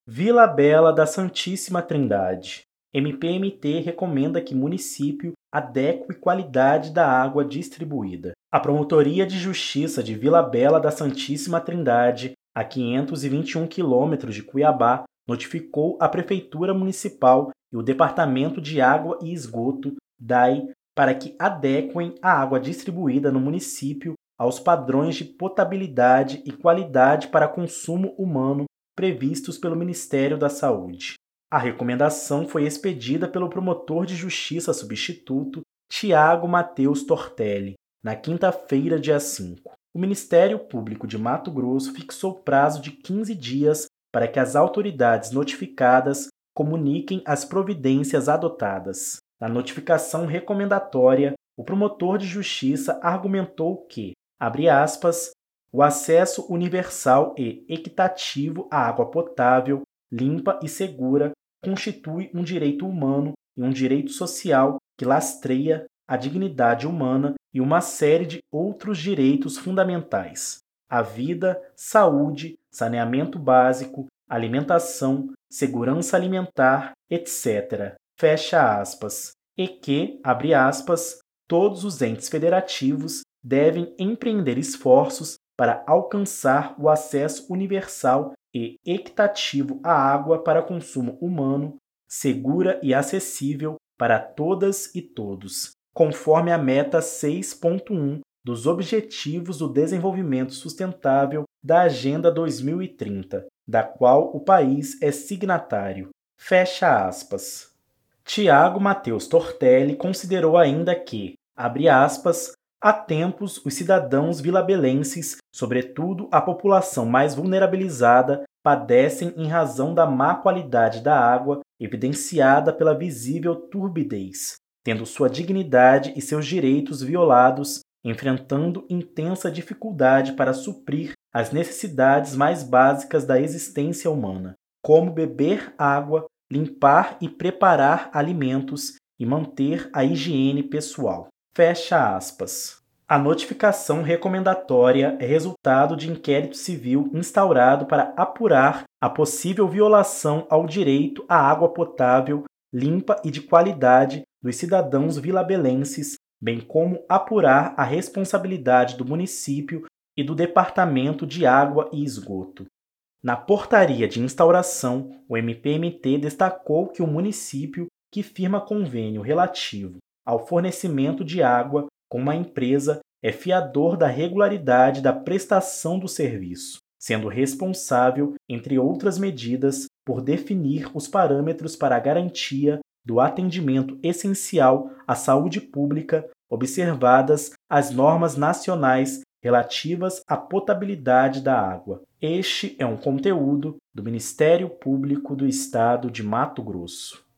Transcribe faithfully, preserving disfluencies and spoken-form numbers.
Vila Bela da Santíssima Trindade. M P M T recomenda que município adeque qualidade da água distribuída. A Promotoria de Justiça de Vila Bela da Santíssima Trindade, a quinhentos e vinte e um quilômetros de Cuiabá, notificou a Prefeitura Municipal e o Departamento de Água e Esgoto, D A E, para que adequem a água distribuída no município aos padrões de potabilidade e qualidade para consumo humano previstos pelo Ministério da Saúde. A recomendação foi expedida pelo promotor de justiça substituto Tiago Mateus Tortelli, na quinta-feira, dia cinco. O Ministério Público de Mato Grosso fixou prazo de quinze dias para que as autoridades notificadas comuniquem as providências adotadas. Na notificação recomendatória, o promotor de justiça argumentou que, abre aspas, o acesso universal e equitativo à água potável, limpa e segura constitui um direito humano e um direito social que lastreia a dignidade humana e uma série de outros direitos fundamentais: a vida, saúde, saneamento básico, alimentação, segurança alimentar, etcétera. Fecha aspas. E que, abre aspas, todos os entes federativos devem empreender esforços para alcançar o acesso universal e equitativo à água para consumo humano, segura e acessível para todas e todos, conforme a meta seis ponto um dos Objetivos do Desenvolvimento Sustentável da Agenda dois mil e trinta, da qual o país é signatário. Fecha aspas. Tiago Mateus Tortelli considerou ainda que, abre aspas, há tempos os cidadãos vilabelenses, sobretudo a população mais vulnerabilizada, padecem em razão da má qualidade da água evidenciada pela visível turbidez, tendo sua dignidade e seus direitos violados, enfrentando intensa dificuldade para suprir as necessidades mais básicas da existência humana, como beber água, limpar e preparar alimentos e manter a higiene pessoal. Fecha aspas. A notificação recomendatória é resultado de inquérito civil instaurado para apurar a possível violação ao direito à água potável, limpa e de qualidade dos cidadãos vilabelenses, bem como apurar a responsabilidade do município e do Departamento de Água e Esgoto. Na portaria de instauração, o M P M T destacou que o município que firma convênio relativo ao fornecimento de água com uma empresa é fiador da regularidade da prestação do serviço, sendo responsável, entre outras medidas, por definir os parâmetros para a garantia do atendimento essencial à saúde pública, observadas as normas nacionais relativas à potabilidade da água. Este é um conteúdo do Ministério Público do Estado de Mato Grosso.